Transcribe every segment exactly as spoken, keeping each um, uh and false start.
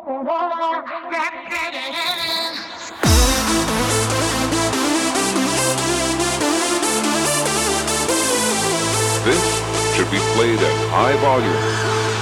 This should be played at high volume.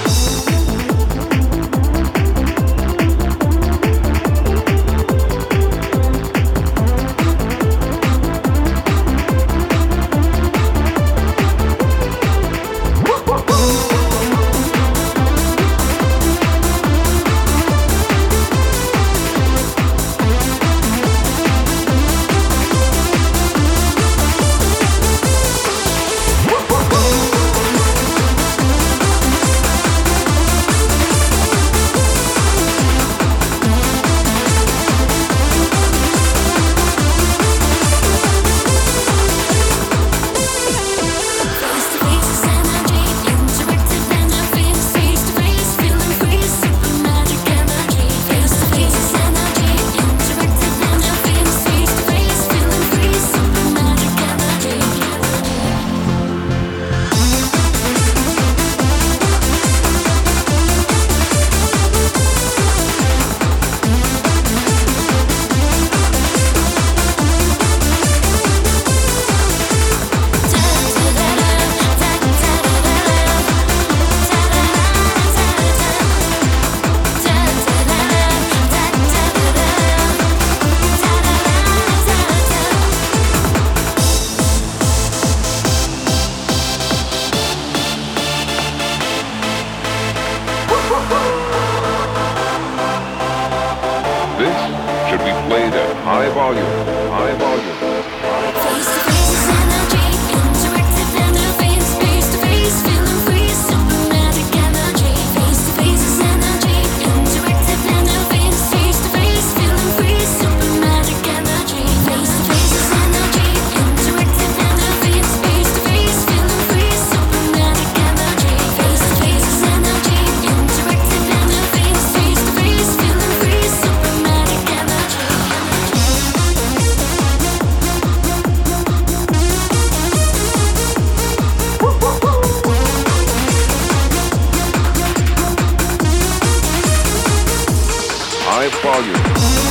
Played at high volume, high volume. Face to face is energy, interactive interface. Face to face, feeling free, supermatic energy. Face to face is energy, interactive interface. Face to face, feeling free, supermatic energy. Face to face is energy, interactive interface. Face to face, feeling free, supermatic energy. Face to face is energy, interactive interface. Face to face, feeling free, supermatic energy. High volume.